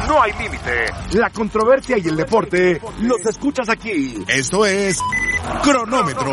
no hay límite. La controversia y el deporte los escuchas aquí. Esto es Cronómetro.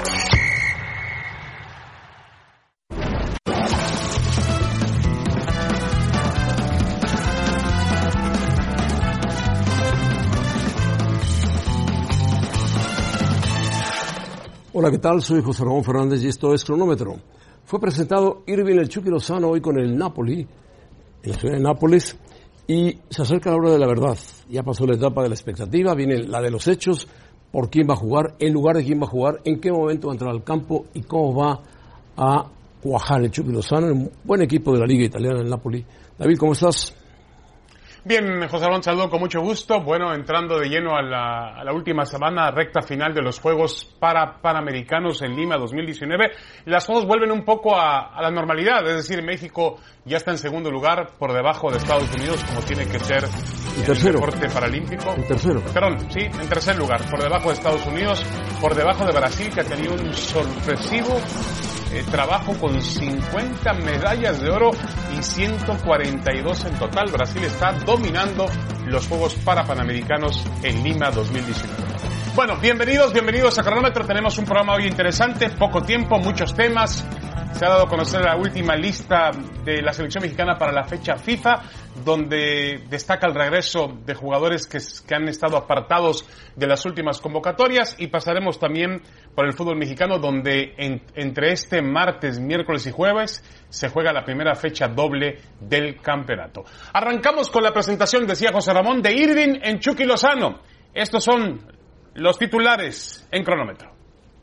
Hola, ¿qué tal? Soy José Ramón Fernández y esto es Cronómetro. Fue presentado Irving el Chucky Lozano hoy con el Napoli, en la ciudad de Nápoles, y se acerca la hora de la verdad. Ya pasó la etapa de la expectativa, viene la de los hechos, por quién va a jugar, en lugar de quién va a jugar, en qué momento va a entrar al campo y cómo va a cuajar el Chucky Lozano, un buen equipo de la Liga Italiana, el Napoli. David, ¿cómo estás? Bien, José Ramón, saludo con mucho gusto. Bueno, entrando de lleno a la última semana, recta final de los Juegos Panamericanos en Lima 2019. Las cosas vuelven un poco a la normalidad, es decir, México ya está en segundo lugar, por debajo de Estados Unidos, como tiene que ser en el deporte paralímpico. En tercero. Perdón, sí, en tercer lugar, por debajo de Estados Unidos, por debajo de Brasil, que ha tenido un sorpresivo trabajo con 50 medallas de oro y 142 en total. Brasil está dominando los Juegos Panamericanos en Lima 2019. Bueno, bienvenidos a Cronómetro. Tenemos un programa hoy interesante, poco tiempo, muchos temas. Se ha dado a conocer la última lista de la selección mexicana para la fecha FIFA, donde destaca el regreso de jugadores que han estado apartados de las últimas convocatorias, y pasaremos también por el fútbol mexicano, donde entre este martes, miércoles y jueves se juega la primera fecha doble del campeonato. Arrancamos con la presentación, decía José Ramón, de Irving en Chucky Lozano. Estos son los titulares en Cronómetro.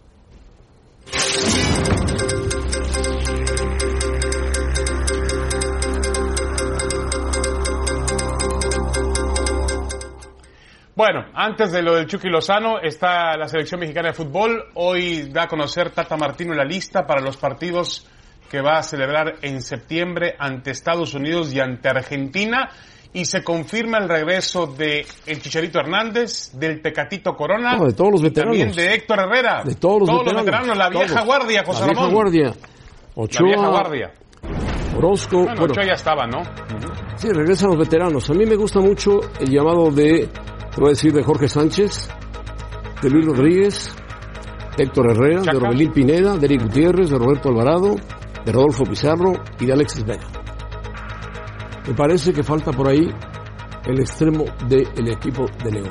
Bueno, antes de lo del Chucky Lozano está la selección mexicana de fútbol. Hoy da a conocer Tata Martino la lista para los partidos que va a celebrar en septiembre ante Estados Unidos y ante Argentina. Y se confirma el regreso de el Chicharito Hernández, del Tecatito Corona, de todos los veteranos, también de Héctor Herrera, de todos los veteranos, la vieja guardia, José Ramón. La vieja guardia. Ochoa, la vieja guardia. Orozco. Bueno, Ochoa ya estaba, ¿no? Sí, regresan los veteranos. A mí me gusta mucho el llamado de, te voy a decir, de Jorge Sánchez, de Luis Rodríguez, de Héctor Herrera, Chaca, de Orbelín Pineda, de Eric Gutiérrez, de Roberto Alvarado, de Rodolfo Pizarro y de Alexis Vega. Me parece que falta por ahí el extremo del equipo de León.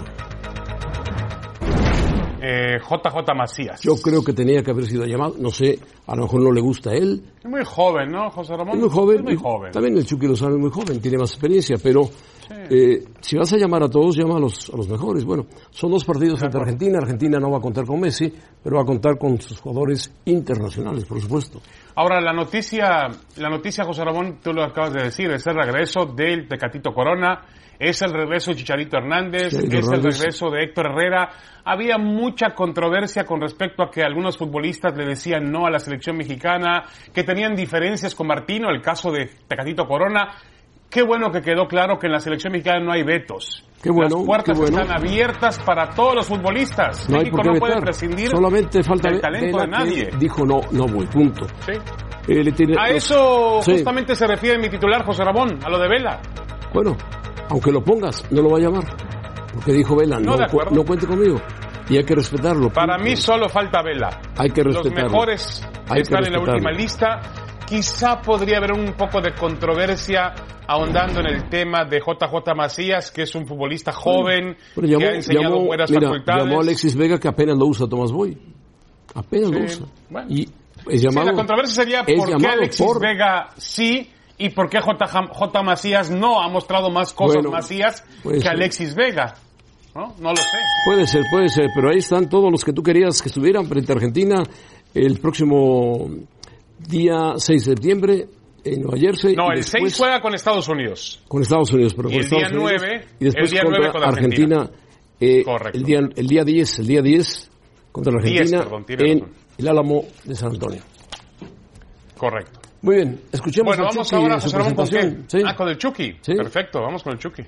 JJ Macías. Yo creo que tenía que haber sido llamado, no sé, a lo mejor no le gusta a él. Es muy joven, ¿no, José Ramón? Es muy joven. Es muy joven. También el Chucky Lozano es muy joven, tiene más experiencia, pero sí. Si vas a llamar a todos, llama a los mejores. Bueno, son dos partidos ante Argentina. Argentina no va a contar con Messi, pero va a contar con sus jugadores internacionales, por supuesto. Ahora, la noticia, José Ramón, tú lo acabas de decir, es el regreso del Tecatito Corona, es el regreso de Chicharito Hernández, el regreso de Héctor Herrera. Había mucha controversia con respecto a que algunos futbolistas le decían no a la selección mexicana, que tenían diferencias con Martino, el caso de Tecatito Corona. Qué bueno que quedó claro que en la selección mexicana no hay vetos. Qué bueno, las puertas están abiertas para todos los futbolistas. No México no puede prescindir solamente falta del talento de nadie. Dijo no voy, punto. Sí. A eso justamente se refiere mi titular, José Ramón, a lo de Vela. Bueno, aunque lo pongas, no lo va a llamar. Porque dijo Vela, no cuente conmigo. Y hay que respetarlo. Para mí solo falta Vela. Hay que respetarlo. Los mejores están en la última lista. Quizá podría haber un poco de controversia ahondando en el tema de JJ Macías, que es un futbolista joven, que ha enseñado buenas facultades. Llamó a Alexis Vega, que apenas lo usa Tomás Boy. Apenas lo usa. Bueno. Y es llamado, la controversia sería por qué Alexis Vega sí y por qué JJ Macías no. Ha mostrado más cosas Macías que Alexis Vega. No lo sé. Puede ser, pero ahí están todos los que tú querías que estuvieran frente a Argentina el próximo día 6 de septiembre en Nueva Jersey. No, el 6 juega con Estados Unidos. Con Estados Unidos, pero y con Estados Unidos. Y después el día 9 con Argentina. Correcto. El día 10 contra la Argentina en el Álamo de San Antonio. Correcto. Muy bien, escuchemos a Chucky. Vamos ahora, José Ramón, ¿con qué? ¿Sí? Con el Chucky. ¿Sí? Perfecto, vamos con el Chucky.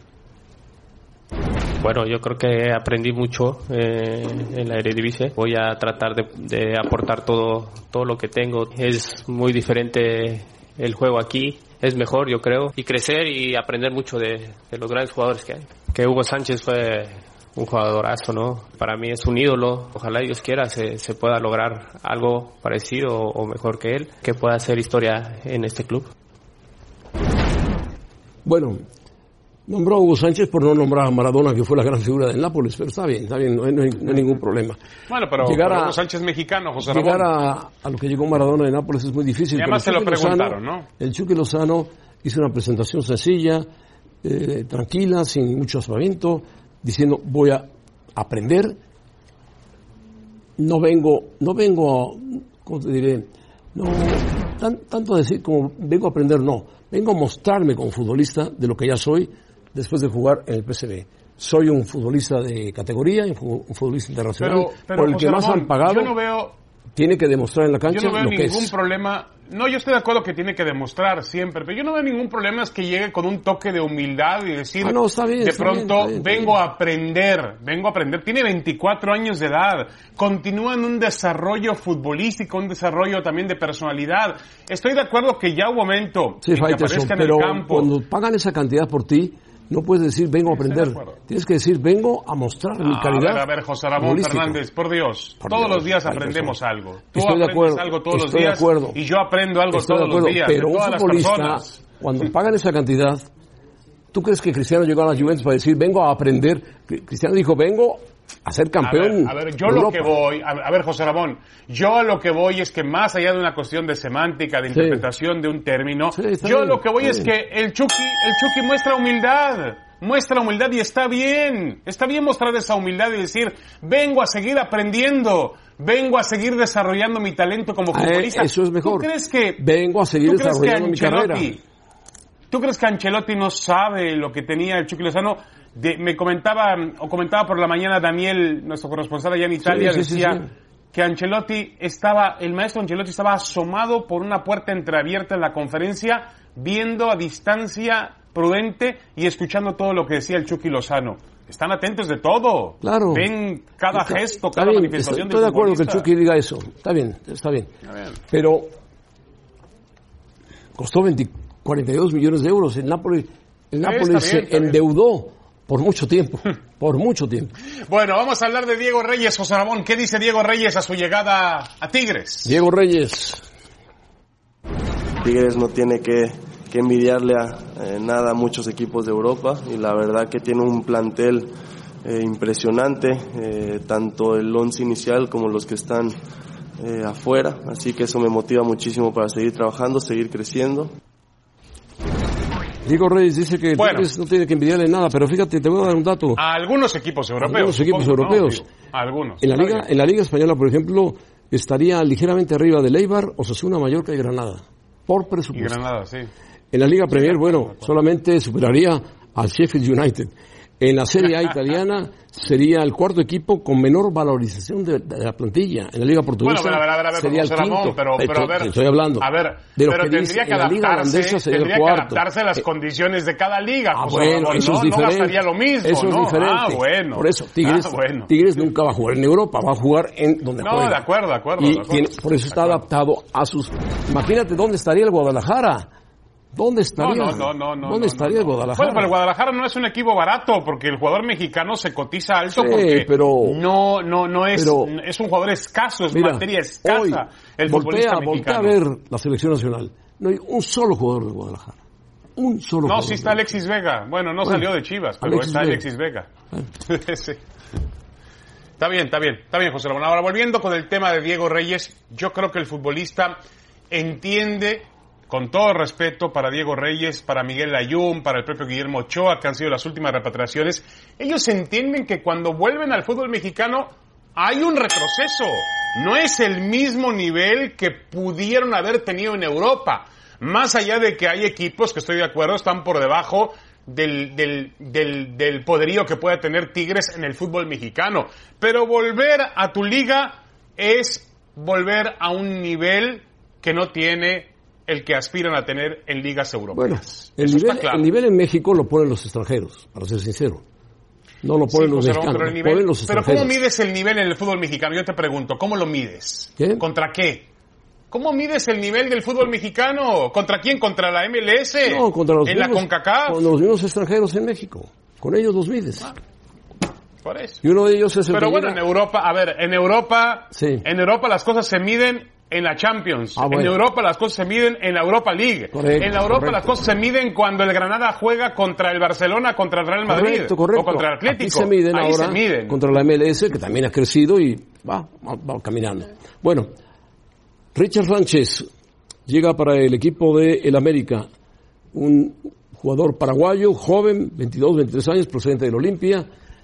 Bueno, yo creo que aprendí mucho en la Eredivisie. Voy a tratar de aportar todo lo que tengo. Es muy diferente el juego aquí es mejor, yo creo, y crecer y aprender mucho de los grandes jugadores que hay. Que Hugo Sánchez fue un jugadorazo, ¿no? Para mí es un ídolo. Ojalá Dios quiera se pueda lograr algo parecido o mejor que él, que pueda hacer historia en este club. Bueno, nombró a Hugo Sánchez por no nombrar a Maradona, que fue la gran figura del Nápoles, pero está bien, no hay ningún problema. Bueno, pero Hugo Sánchez mexicano, José Ramón. Llegar a lo que llegó Maradona de Nápoles es muy difícil. Y además se lo preguntaron, ¿no? El Chucky Lozano hizo una presentación sencilla, tranquila, sin mucho aspaviento, diciendo voy a aprender, no vengo a, ¿cómo te diré? No, tanto a decir como vengo a aprender, no, vengo a mostrarme como futbolista de lo que ya soy después de jugar en el PSV. Soy un futbolista de categoría, un futbolista internacional, pero por el que más han pagado. Yo no veo, tiene que demostrar en la cancha yo no veo lo que ningún es. problema. No, yo estoy de acuerdo que tiene que demostrar siempre, pero yo no veo ningún problema es que llegue con un toque de humildad y decir, no, está bien, de está pronto, bien. vengo a aprender. Tiene 24 años de edad, continúa en un desarrollo futbolístico, un desarrollo también de personalidad. Estoy de acuerdo que ya hubo momento en que aparezca en el campo. Cuando pagan esa cantidad por ti, no puedes decir vengo a aprender, tienes que decir vengo a mostrar mi calidad. A ver, José Ramón Fernández, por Dios, todos los días aprendemos algo. Tú estoy aprendes de acuerdo, algo todos los días y yo aprendo algo todos los días. Pero un futbolista, cuando pagan esa cantidad, ¿tú crees que Cristiano llegó a la Juventus para decir vengo a aprender? Cristiano dijo vengo a ser campeón. A ver, yo lo que voy, a ver, José Ramón, yo a lo que voy es que más allá de una cuestión de semántica, de interpretación de un término, yo a lo que voy es que el Chucky muestra humildad y está bien mostrar esa humildad y decir, vengo a seguir aprendiendo, vengo a seguir desarrollando mi talento como futbolista. Eso es mejor. ¿Tú crees que vengo a seguir desarrollando mi carrera? ¿Tú crees que Ancelotti no sabe lo que tenía el Chucky Lozano? Me comentaba por la mañana Daniel, nuestro corresponsal allá en Italia, decía que el maestro Ancelotti estaba asomado por una puerta entreabierta en la conferencia, viendo a distancia prudente y escuchando todo lo que decía el Chucky Lozano. Están atentos de todo. Claro. Ven cada gesto, cada manifestación. Estoy de acuerdo que el Chucky diga eso. Está bien. Pero costó 42 millones de euros. El Nápoles se endeudó por mucho tiempo. Bueno, vamos a hablar de Diego Reyes, José Ramón. ¿Qué dice Diego Reyes a su llegada a Tigres? Diego Reyes. Tigres no tiene que envidiarle a nada a muchos equipos de Europa y la verdad que tiene un plantel impresionante, tanto el once inicial como los que están afuera, así que eso me motiva muchísimo para seguir trabajando, seguir creciendo. Diego Reyes dice que Tigres no tiene que envidiarle nada, pero fíjate, te voy a dar un dato. A algunos equipos europeos. Algunos. En la Liga Española, por ejemplo, estaría ligeramente arriba del Eibar, Osasuna, Mallorca y Granada, por presupuesto. Y Granada, sí. En la Liga Premier, solamente superaría al Sheffield United. En la Serie A italiana sería el cuarto equipo con menor valorización de la plantilla. En la Liga Portuguesa sería el quinto. Pero a ver, estoy hablando. Pero tendría que adaptarse a las condiciones de cada liga. Eso es diferente. No gastaría lo mismo. Eso es diferente. Por eso, Tigres nunca va a jugar en Europa, va a jugar en donde juega. No, de acuerdo. Por eso está adaptado a sus... Imagínate dónde estaría el Guadalajara. ¿Dónde estaría? ¿Dónde estaría el Guadalajara? Bueno, pero el Guadalajara no es un equipo barato porque el jugador mexicano se cotiza alto porque es un jugador escaso, es materia escasa. Hoy, el futbolista mexicano. Voltea a ver la selección nacional. No hay un solo jugador de Guadalajara. No, sí está Alexis Vega. Bueno, salió de Chivas, pero está Alexis Vega. Sí. Está bien, José Ramón. Ahora, volviendo con el tema de Diego Reyes, yo creo que el futbolista entiende, con todo respeto para Diego Reyes, para Miguel Layún, para el propio Guillermo Ochoa, que han sido las últimas repatriaciones, ellos entienden que cuando vuelven al fútbol mexicano hay un retroceso. No es el mismo nivel que pudieron haber tenido en Europa. Más allá de que hay equipos que, estoy de acuerdo, están por debajo del poderío que pueda tener Tigres en el fútbol mexicano. Pero volver a tu liga es volver a un nivel que no tiene el que aspiran a tener en ligas europeas. Bueno, el nivel en México lo ponen los extranjeros, para ser sincero. No lo ponen los mexicanos, lo ponen los extranjeros. Pero ¿cómo mides el nivel en el fútbol mexicano? Yo te pregunto, ¿cómo lo mides? ¿Qué? ¿Contra qué? ¿Cómo mides el nivel del fútbol mexicano? ¿Contra quién? ¿Contra la MLS? No, contra los ¿En la CONCACAF? Con los mismos extranjeros en México. Con ellos los mides. Por eso. Y uno de ellos es el Pero bueno, en Europa, en Europa las cosas se miden en la Champions. Bueno. En Europa las cosas se miden en la Europa League. Correcto, en la Europa las cosas se miden cuando el Granada juega contra el Barcelona, contra el Real Madrid. Correcto. O contra el Atlético. Aquí se miden ahí ahora se miden. contra la MLS, que también ha crecido y va caminando. Bueno, Richard Sánchez llega para el equipo de el América, un jugador paraguayo, joven, 22, 23 años, procedente del Olimpia.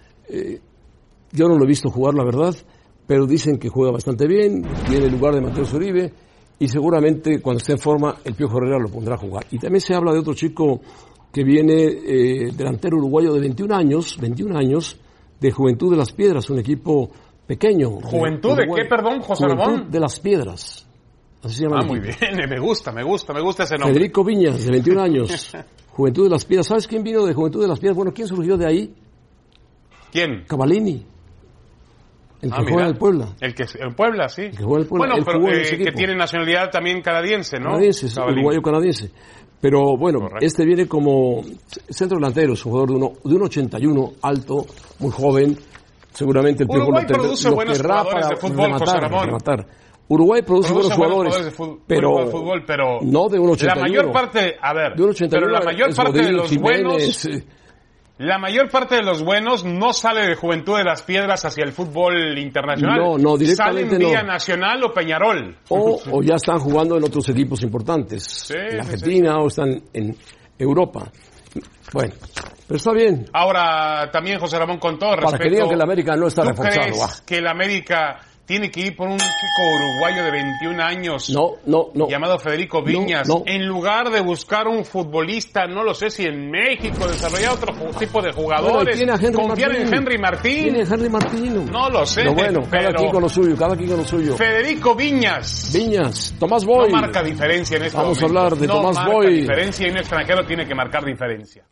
Yo no lo he visto jugar, la verdad, pero dicen que juega bastante bien, tiene el lugar de Mateus Uribe, y seguramente cuando esté en forma el Piojo Herrera lo pondrá a jugar. Y también se habla de otro chico que viene, delantero uruguayo de 21 años, de Juventud de las Piedras, un equipo pequeño. ¿Juventud de qué, perdón, José Ramón? Juventud de las Piedras. Así se llama. Muy bien, me gusta ese nombre. Federico Viñas, de 21 años, Juventud de las Piedras. ¿Sabes quién vino de Juventud de las Piedras? Bueno, ¿quién surgió de ahí? ¿Quién? Cavallini. El que juega en el Puebla. El Puebla, sí. El que juega en el Puebla. Bueno, pero que tiene nacionalidad también canadiense, ¿no? Canadiense, uruguayo-canadiense. Pero bueno, correcto. Este viene como centro delantero, es un jugador de un 81, alto, muy joven. Seguramente el Uruguay produce buenos jugadores de fútbol, José Ramón. Uruguay produce buenos jugadores, pero no de un 81. La mayor parte, de un 81, pero la mayor parte de los buenos... La mayor parte de los buenos no sale de Juventud de las Piedras hacia el fútbol internacional. No, directamente salen vía Nacional o Peñarol. O ya están jugando en otros equipos importantes. En Argentina o están en Europa. Bueno, pero está bien. Ahora, también José Ramón, con todo respeto... Para que digan que el América no está ¿tú reforzado. crees que el América tiene que ir por un chico uruguayo de 21 años no, llamado Federico Viñas, en lugar de buscar un futbolista, no lo sé si en México, desarrollar otro tipo de jugadores, confiar en Henry Martín? Tiene Henry Martín. No lo sé. Pero cada quien con lo suyo. Federico Viñas. Tomás Boy. No marca diferencia en este momento. Vamos a hablar de Tomás Boy. No marca diferencia y un extranjero tiene que marcar diferencia.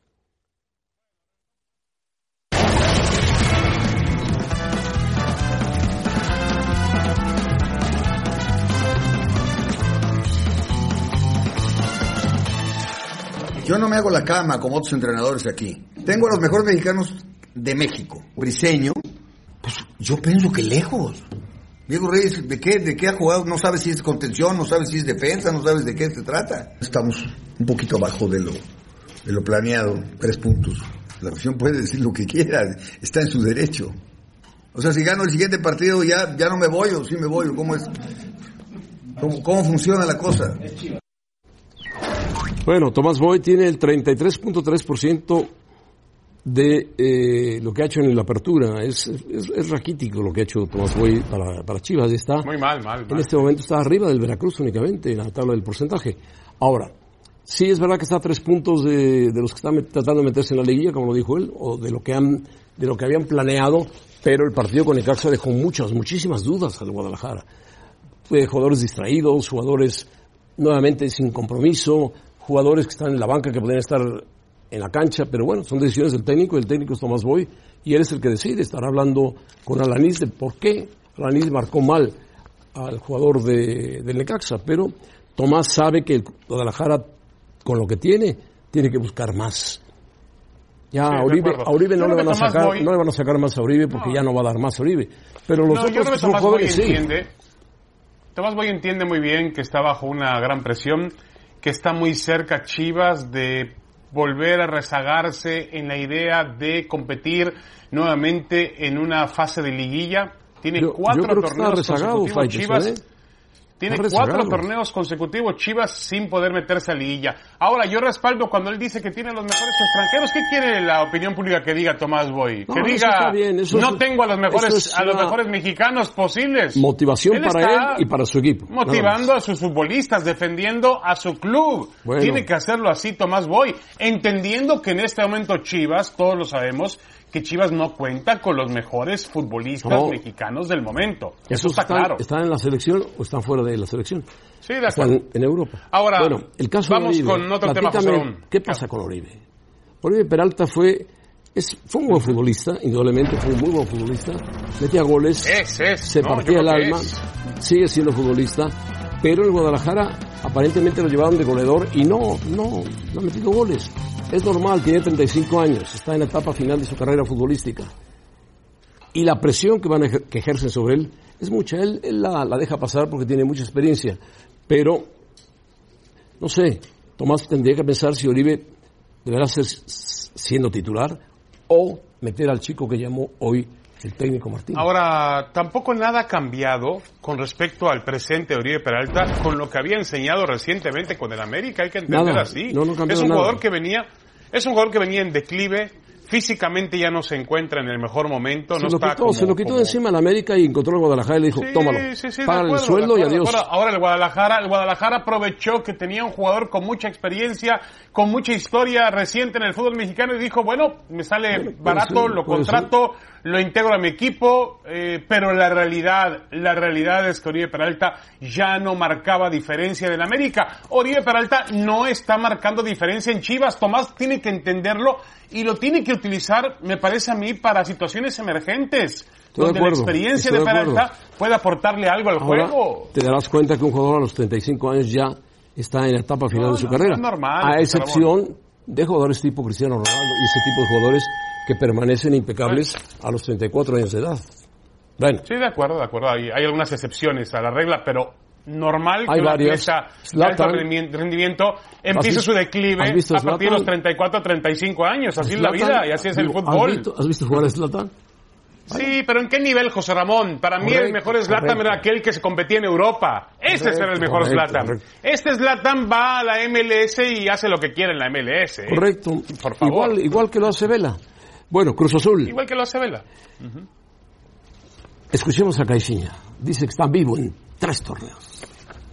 Yo no me hago la cama como otros entrenadores aquí. Tengo a los mejores mexicanos de México. Briseño, pues yo pienso que lejos. Diego Reyes, ¿de qué ha jugado? No sabes si es contención, no sabes si es defensa, no sabes de qué se trata. Estamos un poquito abajo de lo planeado, 3 puntos. La afición puede decir lo que quiera, está en su derecho. O sea, si gano el siguiente partido ya no me voy o sí me voy, ¿cómo es? ¿Cómo funciona la cosa? Bueno, Tomás Boy tiene el 33.3% de lo que ha hecho en la apertura. Es raquítico lo que ha hecho Tomás Boy para Chivas. Está muy mal. En este momento está arriba del Veracruz únicamente en la tabla del porcentaje. Ahora, sí es verdad que está a 3 puntos de los que están tratando de meterse en la liguilla, como lo dijo él, o de lo que habían planeado, pero el partido con Necaxa dejó muchísimas dudas al Guadalajara. Jugadores distraídos, jugadores nuevamente sin compromiso, jugadores que están en la banca que podrían estar en la cancha, pero bueno, son decisiones del técnico, y el técnico es Tomás Boy, y él es el que decide. Estará hablando con Alanis de por qué Alanis marcó mal al jugador del Necaxa, pero Tomás sabe que el Guadalajara, con lo que tiene que buscar más. Ya a Uribe no le van a sacar más a Uribe porque ya no va a dar más a Uribe, pero los otros que son jóvenes sí. Tomás Boy entiende muy bien que está bajo una gran presión, que está muy cerca Chivas de volver a rezagarse en la idea de competir nuevamente en una fase de liguilla. Tiene 4 torneos consecutivos Chivas. Tiene 4 torneos consecutivos Chivas sin poder meterse a liguilla. Ahora, yo respaldo cuando él dice que tiene los mejores extranjeros. ¿Qué quiere la opinión pública que diga Tomás Boy? Que diga, no tengo a los mejores mexicanos posibles. Motivación para él y para su equipo. Motivando a sus futbolistas, defendiendo a su club. Bueno. Tiene que hacerlo así Tomás Boy, entendiendo que en este momento Chivas, todos lo sabemos, que Chivas no cuenta con los mejores futbolistas mexicanos del momento. Eso está claro. ¿Están en la selección o están fuera de la selección? Sí, de acuerdo. Están en Europa. Ahora, bueno, el caso vamos de Oribe, con otro tema, José Ramón. ¿Qué pasa con Oribe? Oribe Peralta fue un buen futbolista, indudablemente fue un muy buen futbolista. Metía goles, se partía el alma, sigue siendo futbolista, Pero en Guadalajara aparentemente lo llevaron de goleador y no ha metido goles. Es normal, tiene 35 años, está en la etapa final de su carrera futbolística. Y la presión que ejercen sobre él es mucha. Él la deja pasar porque tiene mucha experiencia. Pero, no sé, Tomás tendría que pensar si Oribe deberá ser siendo titular o meter al chico que llamó hoy el técnico Martín. Ahora, tampoco nada ha cambiado con respecto al presente de Oribe Peralta con lo que había enseñado recientemente con el América, hay que entender Nada, así. no Es un jugador que venía en declive, físicamente ya no se encuentra en el mejor momento, se lo quitó de encima el América y encontró el Guadalajara y le dijo, tómalo, págale el sueldo y adiós. Ahora el Guadalajara aprovechó que tenía un jugador con mucha experiencia, con mucha historia reciente en el fútbol mexicano y dijo, bueno, me sale barato, lo contrato, lo integro a mi equipo, pero la realidad es que Oribe Peralta ya no marcaba diferencia del América. Oribe Peralta no está marcando diferencia en Chivas. Tomás tiene que entenderlo y lo tiene que utilizar, me parece a mí, para situaciones emergentes, donde la experiencia de Peralta puede aportarle algo al juego. Te darás cuenta que un jugador a los 35 años ya está en la etapa final de su carrera. Es normal, a excepción de jugadores tipo Cristiano Ronaldo y ese tipo de jugadores que permanecen impecables a los 34 años de edad. Bueno. Sí, de acuerdo. Hay algunas excepciones a la regla, pero normal hay que una varias. pieza de alto rendimiento empiece su declive a partir de los 34 a 35 años. Así es la vida y así es el fútbol. ¿Has visto jugar a Zlatan? Sí, pero ¿en qué nivel, José Ramón? Para mí el mejor Zlatan era aquel que se competía en Europa. Ese era el mejor Zlatan. Este Zlatan va a la MLS y hace lo que quiere en la MLS. Correcto. Por favor. Igual que lo hace Vela. Bueno, Cruz Azul. Igual que lo hace Vela. Escuchemos a Caixinha. Dice que está vivo en 3 torneos.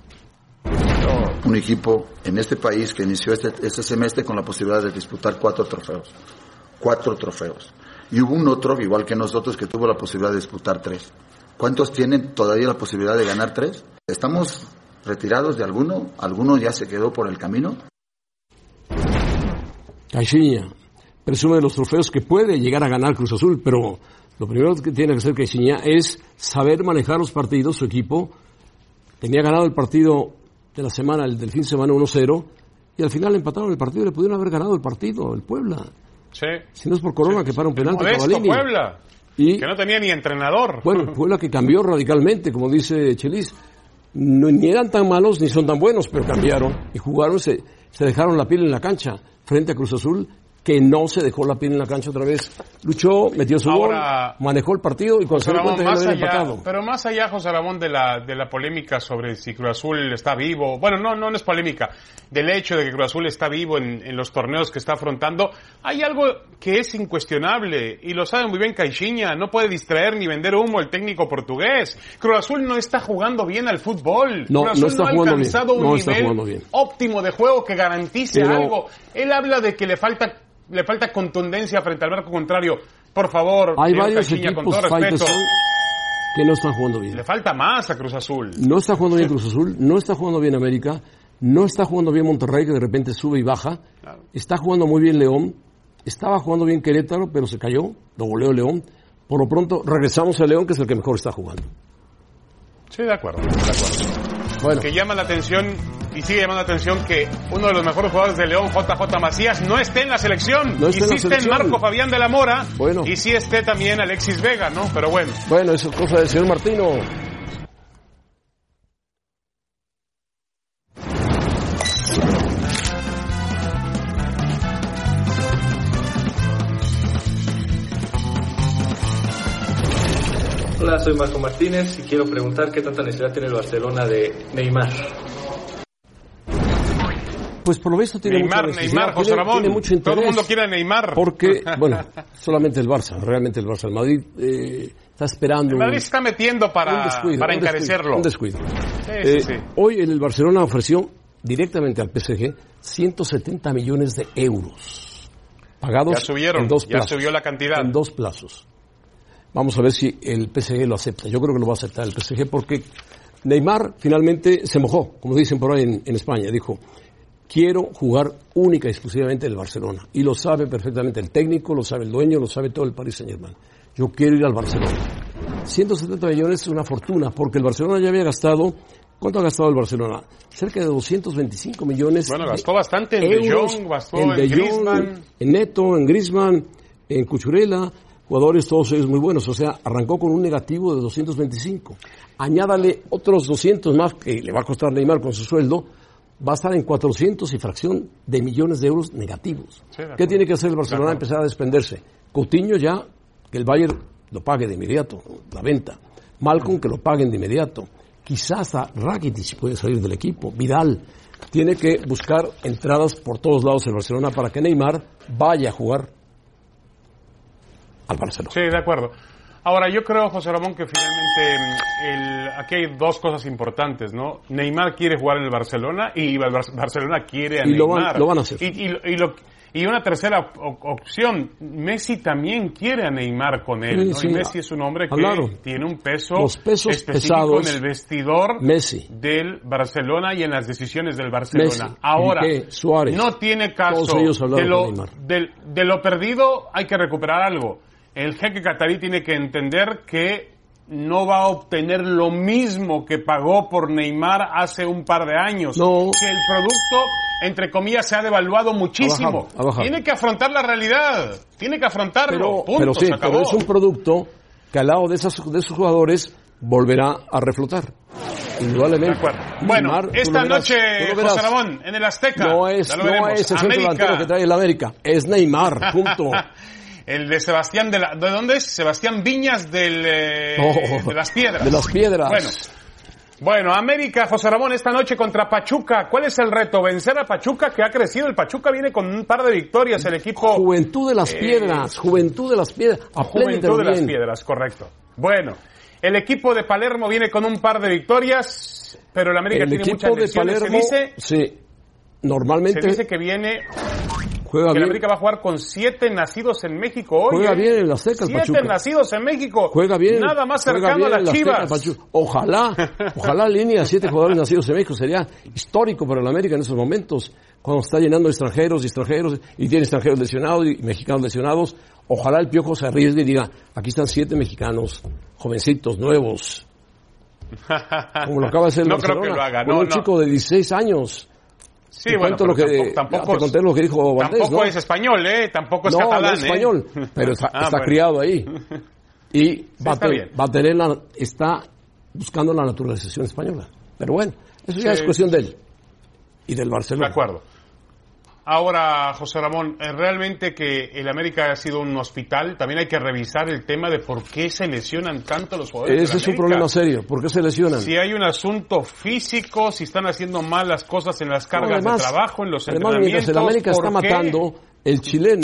Un equipo en este país que inició este semestre con la posibilidad de disputar 4 trofeos. 4 trofeos. Y hubo un otro, igual que nosotros, que tuvo la posibilidad de disputar 3. ¿Cuántos tienen todavía la posibilidad de ganar 3? ¿Estamos retirados de alguno? ¿Alguno ya se quedó por el camino? Caixinha presume de los trofeos que puede llegar a ganar Cruz Azul, pero lo primero que tiene que hacer Caixinha es saber manejar los partidos. Su equipo tenía ganado el partido de la semana, el del fin de semana 1-0, y al final empataron el partido y le pudieron haber ganado el partido, el Puebla. Sí. Si no es por Corona, que para un penalti Modesto Puebla, y, que no tenía ni entrenador. Bueno, Puebla que cambió radicalmente, como dice Chelis. Ni eran tan malos ni son tan buenos, pero cambiaron y jugaron, se dejaron la piel en la cancha frente a Cruz Azul, que no se dejó la piel en la cancha otra vez. Luchó, metió su gol, manejó el partido y cuando se dio cuenta ya lo había empatado. Pero más allá, José Ramón, de la polémica sobre si Cruz Azul está vivo, bueno, no es polémica, del hecho de que Cruz Azul está vivo en los torneos que está afrontando, hay algo que es incuestionable y lo sabe muy bien Caixinha, no puede distraer ni vender humo el técnico portugués. Cruz Azul no está jugando bien al fútbol. Cruz Azul no ha alcanzado un nivel óptimo de juego que garantice algo. Él habla de que le falta contundencia frente al barco contrario. Por favor, hay varios Caixinha, equipos con todo respeto, que no están jugando bien. Le falta más a Cruz Azul. No está jugando bien Cruz Azul, no está jugando bien América, no está jugando bien Monterrey, que de repente sube y baja. Claro. Está jugando muy bien León, estaba jugando bien Querétaro, pero se cayó, lo goleó León. Por lo pronto, regresamos a León, que es el que mejor está jugando. Sí, de acuerdo. Bueno. Que llama la atención y sigue llamando la atención que uno de los mejores jugadores de León, JJ Macías, no esté en la selección. No esté y sí esté en Marco Fabián de la Mora. Bueno. Y sí esté también Alexis Vega, ¿no? Pero bueno. Bueno, eso es cosa del señor Martino. Hola, soy Marco Martínez y quiero preguntar qué tanta necesidad tiene el Barcelona de Neymar. Pues por lo visto tiene Neymar, José Ramón. Tiene mucho interés. Todo el mundo quiere a Neymar. Porque, bueno, solamente el Barça, realmente el Barça. El Madrid está esperando. El Madrid se está metiendo para encarecerlo. Un descuido. Sí. Hoy el Barcelona ofreció directamente al PSG 170 millones de euros. Pagados en 2 plazos. Ya subió la cantidad. En 2 plazos. Vamos a ver si el PSG lo acepta. Yo creo que lo va a aceptar el PSG porque Neymar finalmente se mojó, como dicen por ahí en España. Dijo, quiero jugar única y exclusivamente en el Barcelona. Y lo sabe perfectamente el técnico, lo sabe el dueño, lo sabe todo el Paris Saint-Germain. Yo quiero ir al Barcelona. 170 millones es una fortuna porque el Barcelona ya había gastado ¿Cuánto ha gastado el Barcelona? Cerca de 225 millones. Bueno, gastó bastante en De Jong, gastó en Griezmann. En Neto, en Griezmann, en Cucurella, jugadores todos ellos muy buenos. O sea, arrancó con un negativo de 225. Añádale otros 200 más que le va a costar Neymar con su sueldo. Va a estar en 400 y fracción de millones de euros negativos. Sí, ¿qué tiene que hacer el Barcelona? Empezar a desprenderse. Coutinho ya, que el Bayern lo pague de inmediato, la venta. Malcom, que lo paguen de inmediato. Quizás a Rakitic puede salir del equipo. Vidal tiene que buscar entradas por todos lados el Barcelona para que Neymar vaya a jugar al Barcelona. Sí, de acuerdo. Ahora, yo creo, José Ramón, que finalmente aquí hay dos cosas importantes, ¿no? Neymar quiere jugar en el Barcelona y el Barcelona quiere a Neymar. Lo van a hacer. Y una tercera opción, Messi también quiere a Neymar con él, ¿no? Sí, y Messi es un hombre que tiene un peso específico pesados, en el vestidor del Barcelona y en las decisiones del Barcelona. Messi, ahora, Piqué, Suárez, no tiene caso de lo perdido, hay que recuperar algo. El jeque catarí tiene que entender que no va a obtener lo mismo que pagó por Neymar hace un par de años. No. Que el producto, entre comillas, se ha devaluado muchísimo. Ha bajado. Tiene que afrontar la realidad. Tiene que afrontarlo. Pero es un producto que al lado de esos jugadores volverá a reflotar. Indudablemente. Bueno, Neymar, esta noche, José Ramón, en el Azteca. No es el centro delantero que trae el América. Es Neymar, punto. El de Sebastián, ¿de dónde es? Sebastián Viñas de Las Piedras. De Las Piedras. Bueno, América, José Ramón, esta noche contra Pachuca. ¿Cuál es el reto? Vencer a Pachuca, que ha crecido. El Pachuca viene con un par de victorias. El equipo... Juventud de las Piedras. Juventud de las Piedras, correcto. Bueno, el equipo de Palermo viene con un par de victorias, pero el América tiene muchas lesiones. El equipo de Palermo, sí, normalmente... Se dice que viene... Juega que bien. El América va a jugar con 7 nacidos en México hoy. Juega bien en la Azteca el Pachuca. 7 nacidos en México. Juega bien. Nada más cercano a las Chivas. Ojalá línea 7 jugadores nacidos en México. Sería histórico para el América en esos momentos. Cuando está llenando extranjeros y tiene extranjeros lesionados y mexicanos lesionados. Ojalá el Piojo se arriesgue y diga, aquí están 7 mexicanos, jovencitos, nuevos. Como lo acaba de hacer el Barcelona. Creo que lo haga. Con un chico de 16 años. Sí, bueno, pero tampoco te conté lo que dijo Valdés, tampoco es español, tampoco es catalán. No es español, pero está criado ahí. Y está buscando la naturalización española. Pero bueno, eso ya es cuestión de él y del Barcelona. De acuerdo. Ahora, José Ramón, realmente que el América ha sido un hospital, también hay que revisar el tema de por qué se lesionan tanto los jugadores. Ese es un problema serio, ¿por qué se lesionan? Si hay un asunto físico, si están haciendo mal las cosas en las cargas de trabajo, en los entrenamientos. Mientras el América está matando, el chileno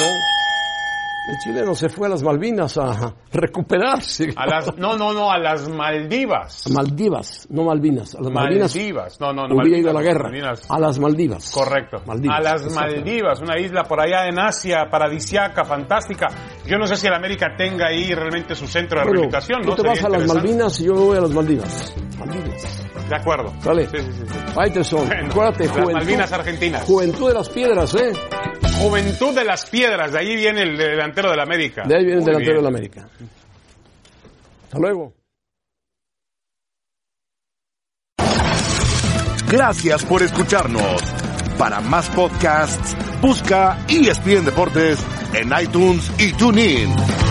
se fue a las Malvinas a recuperarse. A las Maldivas. Maldivas, no Malvinas. A las Malvinas. Hubiera ido a la guerra. Malvinas. A las Maldivas. Correcto. A las Maldivas, una isla por allá en Asia, paradisiaca, fantástica. Yo no sé si el América tenga ahí realmente su centro de rehabilitación. Tú te vas a las Malvinas y yo voy a las Maldivas. De acuerdo. Vale. Sí. Faitelson, acuérdate, las Malvinas Argentinas. Juventud de las Piedras, Juventud de las Piedras, de ahí viene el delantero de la América. De ahí viene el delantero de la América. Hasta luego. Gracias por escucharnos. Para más podcasts, busca ESPN Deportes en iTunes y TuneIn.